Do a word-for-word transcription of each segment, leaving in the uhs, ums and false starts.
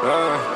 Uh.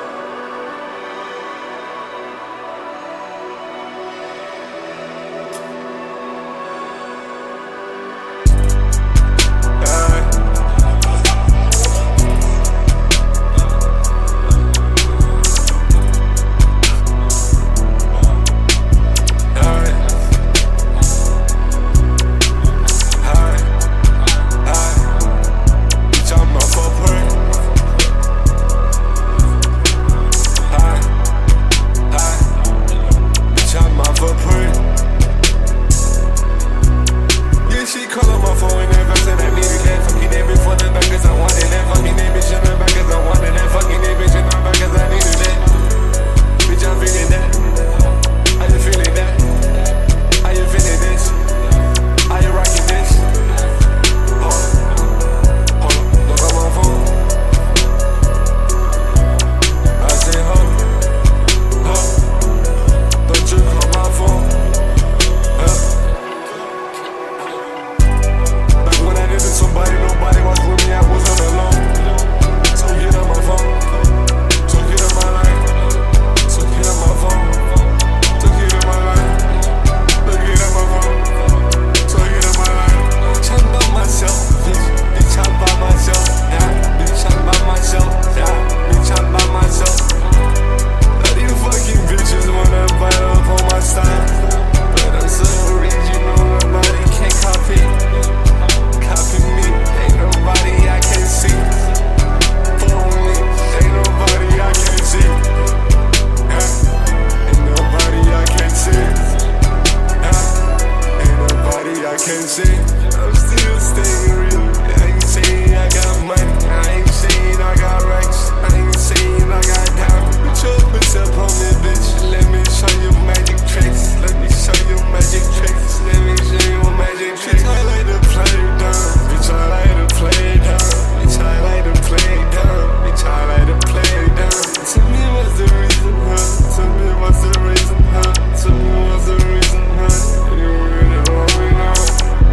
I'm still staying real. I ain't saying I got money, I ain't saying I got racks, I ain't saying I got diamonds. Put your pussy up on me, bitch. Let me show you magic tricks. Let me show you magic tricks. Let me show you magic tricks. I like to play dumb. Bitch, I like to play dumb. Bitch, I like to play dumb. Bitch, I like to play dumb. Tell me what's the reason, huh? Tell me what's the reason, huh? Tell me what's the reason, huh? You really love me now.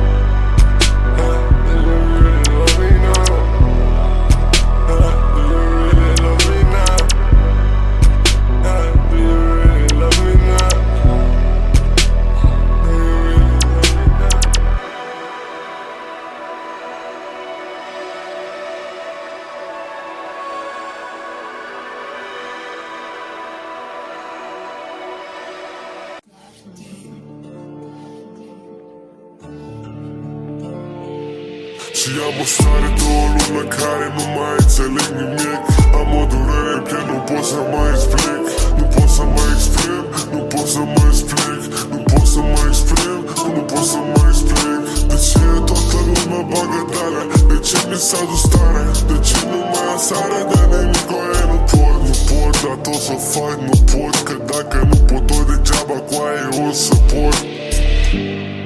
Și am o stare de o lună care nu mai înțeleg nimic. Am o durere în plen, nu pot să mă explic. Nu pot să mă exprim, nu pot să mă explic. Nu pot să mă exprim, nu pot să mă explic. De ce toată lumea bagă tare? De ce mi s-a dus tare? De ce nu mai am sare de nimic? Aia nu pot, nu pot, dar tot să fac, nu pot. Că dacă nu pot, tot degeaba cu aia o să pot.